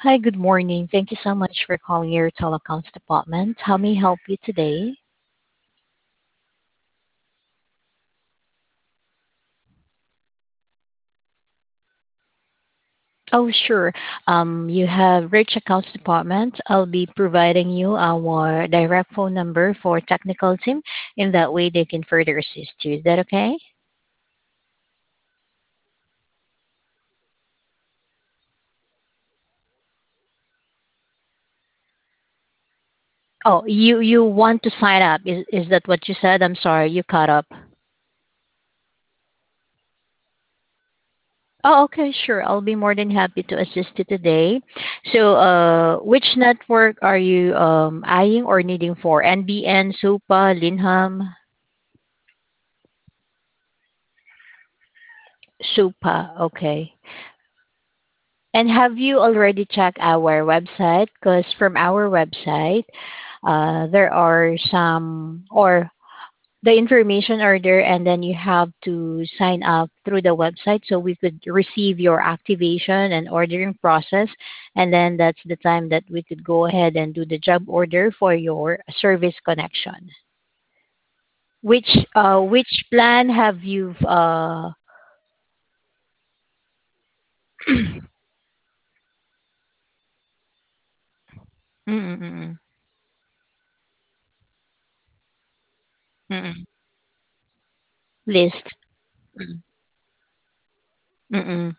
Hi, good morning. Thank you so much for calling your telecoms department. How may I help you today? Oh, sure. You have reached accounts department. I'll be providing you our direct phone number for technical team. In that way, they can further assist you. Is that okay? Oh, you want to sign up? Is that what you said? I'm sorry, you cut up. Oh, okay, sure. I'll be more than happy to assist you today. So, which network are you eyeing or needing for? NBN, SUPA, Linham, SUPA. Okay. And have you already checked our website? Because from our website, there are some, or the information are there, and then you have to sign up through the website so we could receive your activation and ordering process, and then that's the time that we could go ahead and do the job order for your service connection. Which plan have you mm, mm, mm. List? Mm, mm.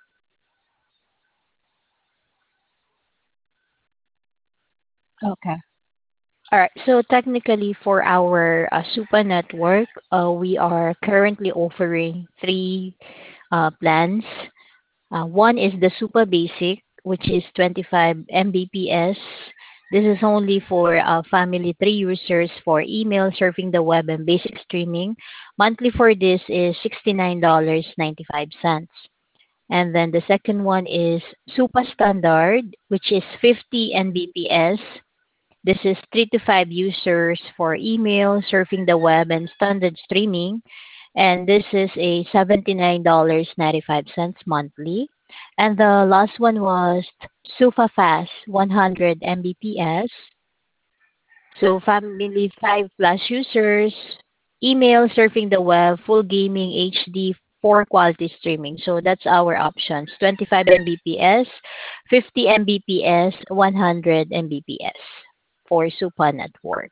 Okay. All right. So technically, for our Supa network, we are currently offering three plans. One is the Super Basic, which is 25 Mbps. This is only for family three users for email, surfing the web, and basic streaming. Monthly for this is $69.95. And then the second one is Super Standard, which is 50 Mbps. This is 3 to 5 users for email, surfing the web, and standard streaming. And this is a $79.95 monthly. And the last one was Super Fast 100 Mbps. So family 5 plus users, email, surfing the web, full gaming, HD, for quality streaming. So that's our options: 25 Mbps, 50 Mbps, 100 Mbps for Supa Network.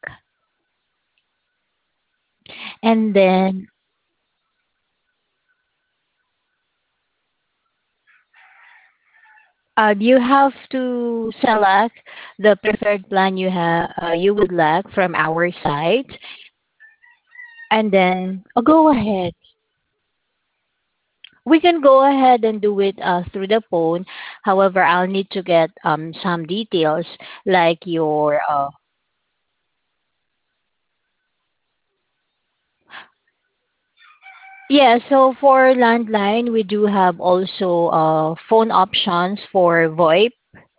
And then you have to select the preferred plan you would like from our site, and then go ahead. We can go ahead and do it through the phone. However, I'll need to get some details like your yeah. So for landline, we do have also phone options for VoIP.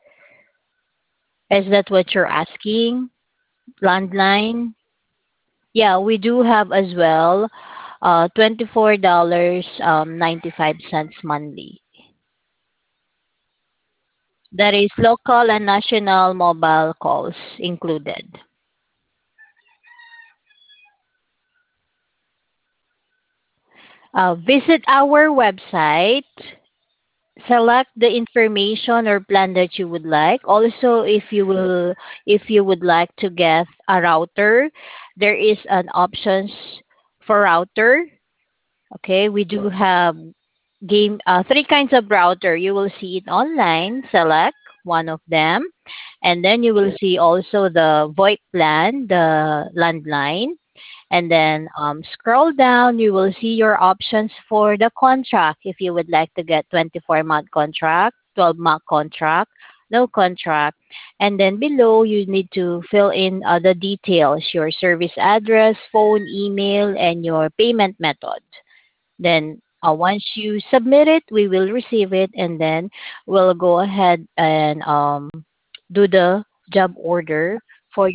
Is that what you're asking? Landline? Yeah, we do have as well $24 $0.95 monthly. That is local and national mobile calls included. Visit our website, select the information or plan that you would like. Also, if you would like to get a router, there is an options for router. Okay, we do have game three kinds of router. You will see it online. Select one of them, and then you will see also the VoIP plan, the landline, and then scroll down. You will see your options for the contract. If you would like to get 24-month contract, 12-month contract, no contract, and then below you need to fill in the details: your service address, phone, email, and your payment method. Then once you submit it, we will receive it, and then we'll go ahead and do the job order for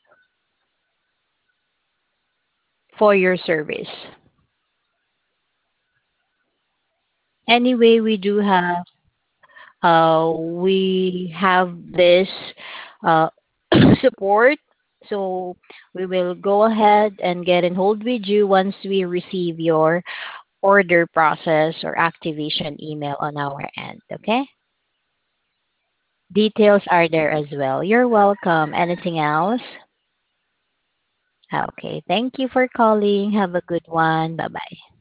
your service. Anyway, we do have. We have this uh, support. So we will go ahead and get in hold with you once we receive your order process or activation email on our end. Okay? Details are there as well. You're welcome. Anything else? Okay. Thank you for calling. Have a good one. Bye bye.